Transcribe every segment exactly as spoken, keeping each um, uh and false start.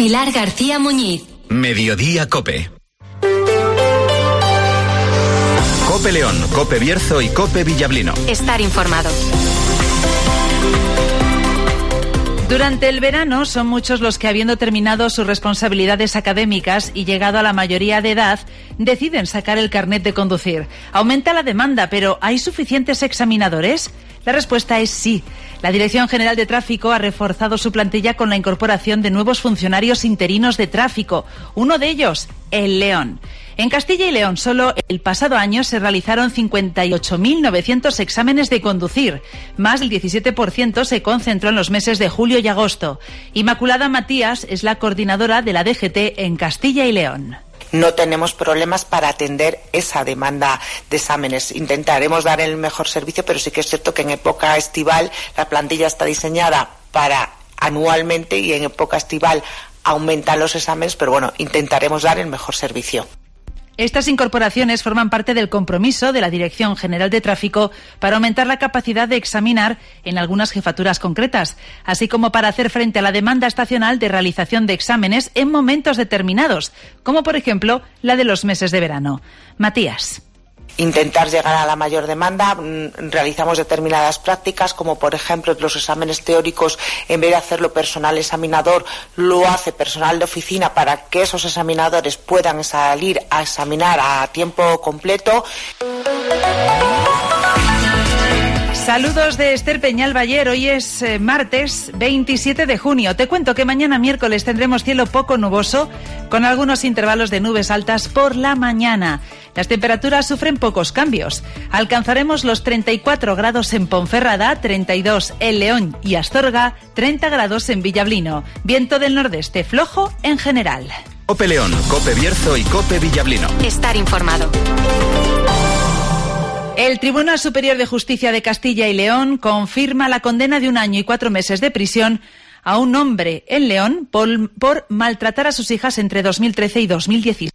Pilar García Muñiz. Mediodía Cope. Cope León, Cope Bierzo y Cope Villablino. Estar informado. Durante el verano son muchos los que, habiendo terminado sus responsabilidades académicas y llegado a la mayoría de edad, deciden sacar el carnet de conducir. Aumenta la demanda, pero ¿hay suficientes examinadores? La respuesta es sí. La Dirección General de Tráfico ha reforzado su plantilla con la incorporación de nuevos funcionarios interinos de tráfico. Uno de ellos, el León. En Castilla y León, solo el pasado año se realizaron cincuenta y ocho mil novecientos exámenes de conducir. Más del diecisiete por ciento se concentró en los meses de julio y agosto. Inmaculada Matías es la coordinadora de la D G T en Castilla y León. No tenemos problemas para atender esa demanda de exámenes. Intentaremos dar el mejor servicio, pero sí que es cierto que en época estival la plantilla está diseñada para anualmente y en época estival aumentan los exámenes, pero bueno, intentaremos dar el mejor servicio. Estas incorporaciones forman parte del compromiso de la Dirección General de Tráfico para aumentar la capacidad de examinar en algunas jefaturas concretas, así como para hacer frente a la demanda estacional de realización de exámenes en momentos determinados, como por ejemplo la de los meses de verano. Matías. Intentar llegar a la mayor demanda, realizamos determinadas prácticas, como por ejemplo los exámenes teóricos, en vez de hacerlo personal examinador, lo hace personal de oficina para que esos examinadores puedan salir a examinar a tiempo completo. Saludos de Esther Peñal Bayer. Hoy es eh, martes veintisiete de junio. Te cuento que mañana miércoles tendremos cielo poco nuboso con algunos intervalos de nubes altas por la mañana. Las temperaturas sufren pocos cambios. Alcanzaremos los treinta y cuatro grados en Ponferrada, treinta y dos en León y Astorga, treinta grados en Villablino. Viento del nordeste flojo en general. Cope León, Cope Bierzo y Cope Villablino. Estar informado. El Tribunal Superior de Justicia de Castilla y León confirma la condena de un año y cuatro meses de prisión a un hombre en León por, por maltratar a sus hijas entre dos mil trece y dos mil diecisiete.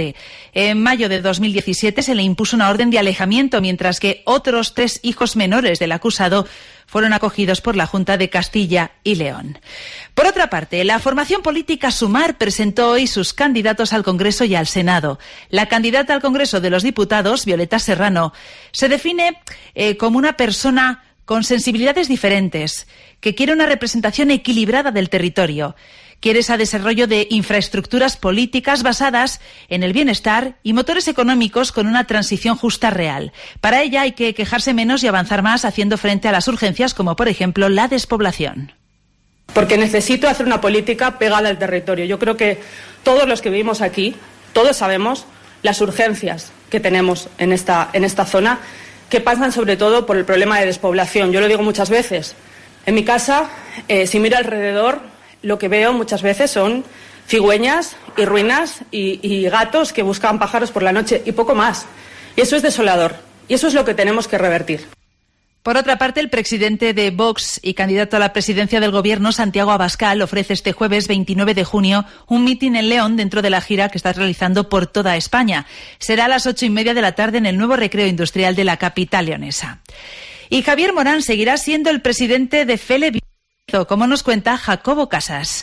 En mayo de dos mil diecisiete se le impuso una orden de alejamiento, mientras que otros tres hijos menores del acusado fueron acogidos por la Junta de Castilla y León. Por otra parte, la formación política Sumar presentó hoy sus candidatos al Congreso y al Senado. La candidata al Congreso de los Diputados, Violeta Serrano, se define eh, como una persona con sensibilidades diferentes, que quiere una representación equilibrada del territorio. Quiere ese desarrollo de infraestructuras políticas basadas en el bienestar y motores económicos con una transición justa real. Para ella hay que quejarse menos y avanzar más haciendo frente a las urgencias como, por ejemplo, la despoblación. Porque necesito hacer una política pegada al territorio. Yo creo que todos los que vivimos aquí, todos sabemos las urgencias que tenemos en esta, en esta zona, que pasan sobre todo por el problema de despoblación. Yo lo digo muchas veces. En mi casa, eh, si miro alrededor, lo que veo muchas veces son cigüeñas y ruinas y, y gatos que buscan pájaros por la noche y poco más. Y eso es desolador. Y eso es lo que tenemos que revertir. Por otra parte, el presidente de Vox y candidato a la presidencia del Gobierno, Santiago Abascal, ofrece este jueves veintinueve de junio un mitin en León dentro de la gira que está realizando por toda España. Será a las ocho y media de la tarde en el nuevo recreo industrial de la capital leonesa. Y Javier Morán seguirá siendo el presidente de Fele Bierzo, como nos cuenta Jacobo Casas.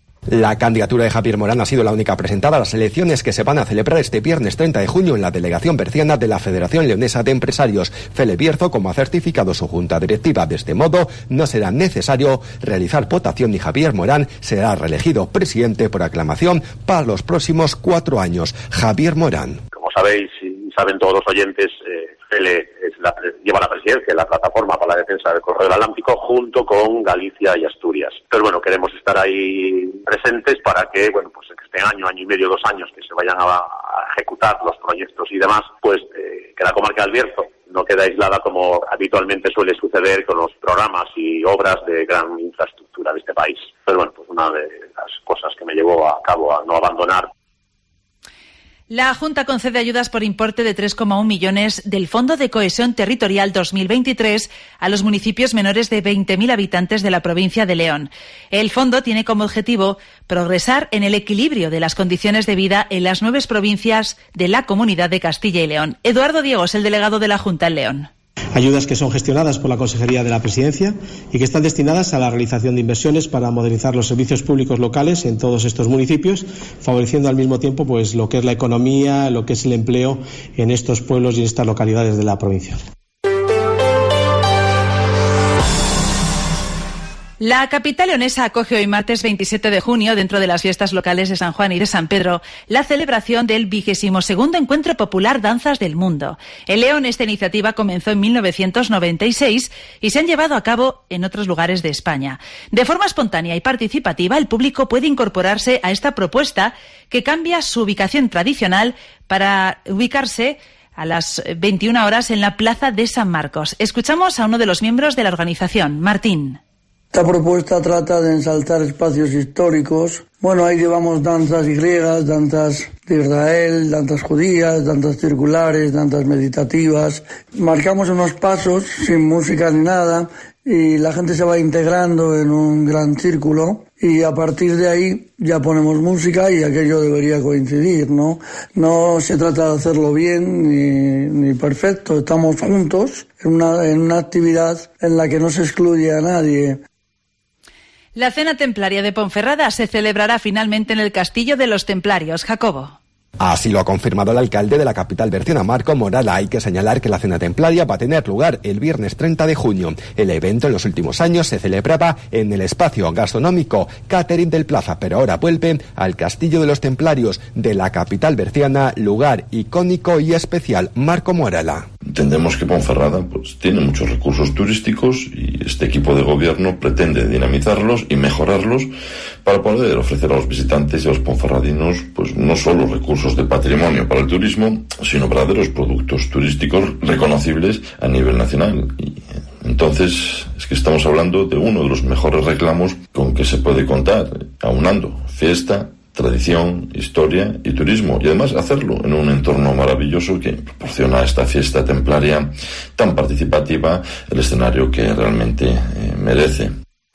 La candidatura de Javier Morán ha sido la única presentada a las elecciones que se van a celebrar este viernes treinta de junio en la delegación berciana de la Federación Leonesa de Empresarios. Fele Bierzo, como ha certificado su junta directiva. De este modo, no será necesario realizar votación y Javier Morán será reelegido presidente por aclamación para los próximos cuatro años. Javier Morán. Como sabéis y saben todos los oyentes, eh, Fele es la, lleva la presidencia de la plataforma para la defensa del corredor atlántico junto con Galicia y Asturias. Pero bueno, queremos estar ahí presentes para que, bueno, pues este año, año y medio, dos años que se vayan a, a ejecutar los proyectos y demás, pues eh, que la comarca del Bierzo no quede aislada como habitualmente suele suceder con los programas y obras de gran infraestructura de este país. Pero bueno, pues una de las cosas que me llevó a cabo a no abandonar. La Junta concede ayudas por importe de tres coma uno millones del Fondo de Cohesión Territorial dos mil veintitrés a los municipios menores de veinte mil habitantes de la provincia de León. El fondo tiene como objetivo progresar en el equilibrio de las condiciones de vida en las nueve provincias de la Comunidad de Castilla y León. Eduardo Diego es el delegado de la Junta en León. Ayudas que son gestionadas por la Consejería de la Presidencia y que están destinadas a la realización de inversiones para modernizar los servicios públicos locales en todos estos municipios, favoreciendo al mismo tiempo pues lo que es la economía, lo que es el empleo en estos pueblos y en estas localidades de la provincia. La capital leonesa acoge hoy martes veintisiete de junio, dentro de las fiestas locales de San Juan y de San Pedro, la celebración del vigésimo segundo Encuentro Popular Danzas del Mundo. En León esta iniciativa comenzó en mil novecientos noventa y seis y se han llevado a cabo en otros lugares de España. De forma espontánea y participativa, el público puede incorporarse a esta propuesta que cambia su ubicación tradicional para ubicarse a las veintiuna horas en la Plaza de San Marcos. Escuchamos a uno de los miembros de la organización, Martín. Esta propuesta trata de ensalzar espacios históricos. Bueno, ahí llevamos danzas griegas, danzas de Israel, danzas judías, danzas circulares, danzas meditativas. Marcamos unos pasos sin música ni nada y la gente se va integrando en un gran círculo y a partir de ahí ya ponemos música y aquello debería coincidir, ¿no? No se trata de hacerlo bien ni, ni perfecto, estamos juntos en una, en una actividad en la que no se excluye a nadie. La cena templaria de Ponferrada se celebrará finalmente en el Castillo de los Templarios. Jacobo. Así lo ha confirmado el alcalde de la capital berciana, Marco Morala. Hay que señalar que la cena templaria va a tener lugar el viernes treinta de junio. El evento en los últimos años se celebraba en el espacio gastronómico Catering del Plaza, pero ahora vuelve al Castillo de los Templarios de la capital berciana, lugar icónico y especial. Marco Morala. Entendemos que Ponferrada pues, tiene muchos recursos turísticos y este equipo de gobierno pretende dinamizarlos y mejorarlos para poder ofrecer a los visitantes y a los ponferradinos pues, no solo recursos de patrimonio para el turismo, sino verdaderos productos turísticos reconocibles a nivel nacional. Y entonces es que estamos hablando de uno de los mejores reclamos con que se puede contar, aunando fiesta, tradición, historia y turismo, y además hacerlo en un entorno maravilloso que proporciona a esta fiesta templaria tan participativa el escenario que realmente eh, merece.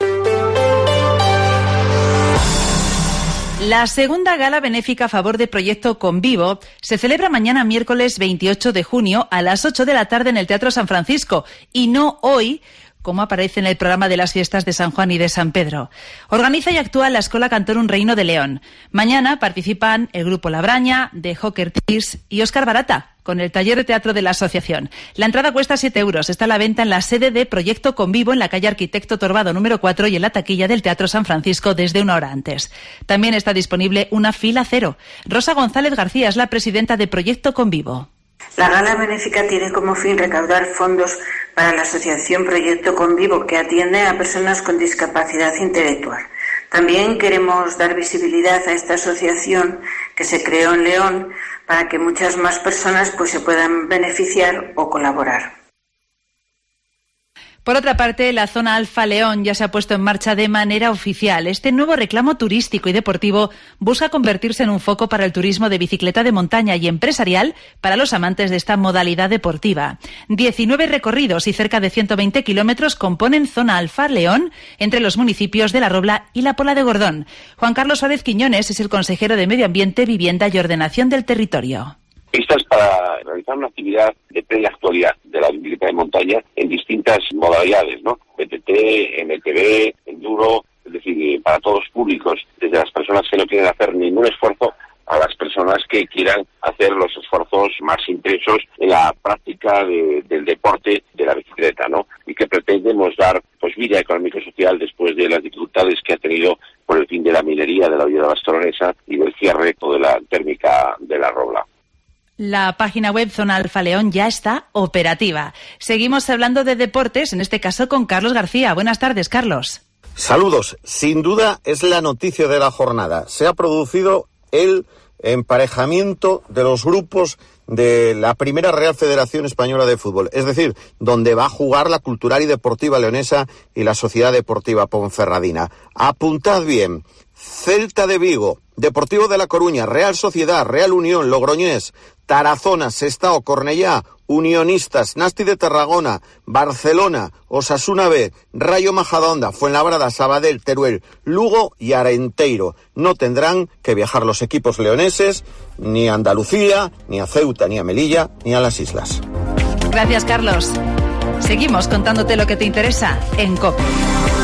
La segunda gala benéfica a favor de Proyecto Convivo se celebra mañana miércoles veintiocho de junio a las ocho de la tarde en el Teatro San Francisco y no hoy, como aparece en el programa de las fiestas de San Juan y de San Pedro. Organiza y actúa la Escola Cantor Un Reino de León. Mañana participan el Grupo La Braña, de Joker Tears y Óscar Barata, con el taller de teatro de la asociación. La entrada cuesta siete euros. Está a la venta en la sede de Proyecto Convivo, en la calle Arquitecto Torbado número cuatro y en la taquilla del Teatro San Francisco desde una hora antes. También está disponible una fila cero. Rosa González García es la presidenta de Proyecto Convivo. La gala benéfica tiene como fin recaudar fondos para la asociación Proyecto Convivo, que atiende a personas con discapacidad intelectual. También queremos dar visibilidad a esta asociación que se creó en León para que muchas más personas pues se puedan beneficiar o colaborar. Por otra parte, la zona Alfa León ya se ha puesto en marcha de manera oficial. Este nuevo reclamo turístico y deportivo busca convertirse en un foco para el turismo de bicicleta de montaña y empresarial para los amantes de esta modalidad deportiva. diecinueve recorridos y cerca de ciento veinte kilómetros componen zona Alfa León entre los municipios de La Robla y La Pola de Gordón. Juan Carlos Suárez Quiñones es el consejero de Medio Ambiente, Vivienda y Ordenación del Territorio. Esta es para realizar una actividad de plena actualidad de la bicicleta de montaña en distintas modalidades, ¿no? B T T, M T B, enduro, es decir, para todos los públicos, desde las personas que no quieren hacer ningún esfuerzo a las personas que quieran hacer los esfuerzos más intensos en la práctica de, del deporte de la bicicleta, ¿no? Y que pretendemos dar pues vida económica y social después de las dificultades que ha tenido por el fin de la minería de la Villa de Bastoronesa y del cierre de la térmica de La Robla. La página web Zona Alfa León ya está operativa. Seguimos hablando de deportes, en este caso con Carlos García. Buenas tardes, Carlos. Saludos. Sin duda es la noticia de la jornada. Se ha producido el emparejamiento de los grupos de la Primera Real Federación Española de Fútbol, es decir, donde va a jugar la Cultural y Deportiva Leonesa y la Sociedad Deportiva Ponferradina. Apuntad bien: Celta de Vigo, Deportivo de La Coruña, Real Sociedad, Real Unión, Logroñés, Tarazona, Sestao, Cornellá, Unionistas, Nasti de Tarragona, Barcelona, Osasuna B, Rayo Majadahonda, Fuenlabrada, Sabadell, Teruel, Lugo y Arenteiro. No tendrán que viajar los equipos leoneses ni a Andalucía, ni a Ceuta, ni a Melilla, ni a las islas. Gracias, Carlos. Seguimos contándote lo que te interesa en COPE.